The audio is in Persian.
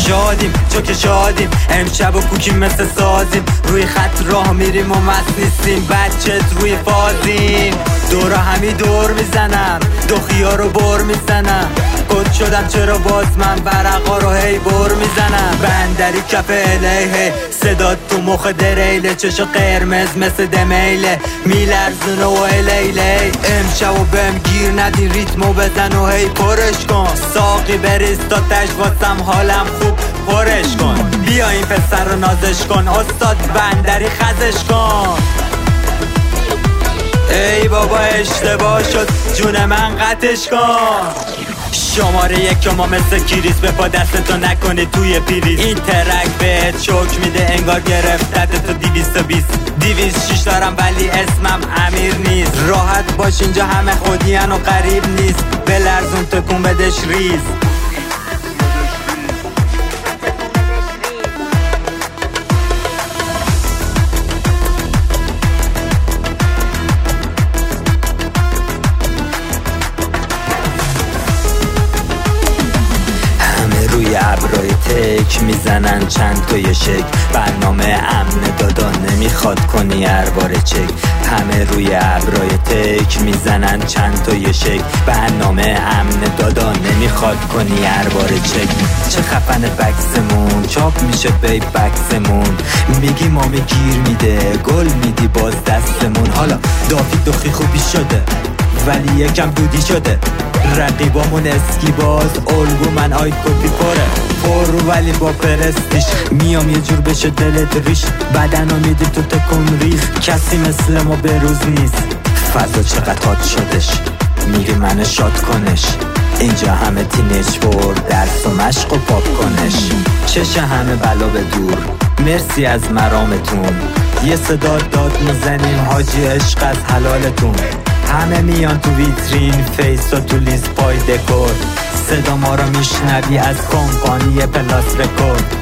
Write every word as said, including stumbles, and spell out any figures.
شادیم چو که شادیم، امشب و کوکیم مثل سازیم، روی خط راه میریم و مست نیستیم، بچت روی فازیم. دورا همی دور میزنم، دو خیار رو بر میزنم، کد شدم چرا باز من ورقا رو هی بر میزنم. بندری کف الیه صدا تو مخ دریله، چشو قرمز مثل دمیله میلرزونه و الیله. امشب و بهم گیر ندین ریتمو بزن و هی پرش کن، ساقی بریز تا تش واسم حالم خوب پرش کن. بیا این پسر رو نازش کن، استاد بندری خزش کن. ای بابا اشتباه شد جون من قطعش کن. شماره یک ما مثل کریس به پا دستتو نکنی توی پریز، این ترک بهت چوک میده انگار گرفتت تو دیویست و بیست. دیویست شیش دارم ولی اسمم امیر نیست، راحت باش اینجا همه خودیان و قریب نیست، بلرزون تکون بدش ریز. روی ابرای تک میزنن چند تا یه شک، برنامه امن دادا نمیخواد کنی اربار چک. همه روی ابرای تک میزنن چند تا یه شک، برنامه امن دادا نمیخواد کنی اربار چک. چه خفن بکسمون چاپ میشه بی بکسمون، میگی مامی گیر میده گل میدی باز دستمون. حالا دافی دخی خوبی شده ولی یکم دودی شده، رقیبامون اسکی باز الگو من آی کپی پره پر ولی با پرستیش، میام یه جور بشه دلت ریش، بدن رو میدی تو تکون ریز، کسی مثل ما بروز نیست. فضا چقدر هات شدش میگه منو شاد کنش، اینجا همه تینیج بور درس و مشق و پاپ کنش. چش همه بلا به دور مرسی از مرامتون، یه صدا داد میزنیم حاجی عشق از حلالتون. همه میان تو ویترین فیس و تو لیست پای دکور، صدا ما رو میشنوی از کمپانی پلاس رکورد.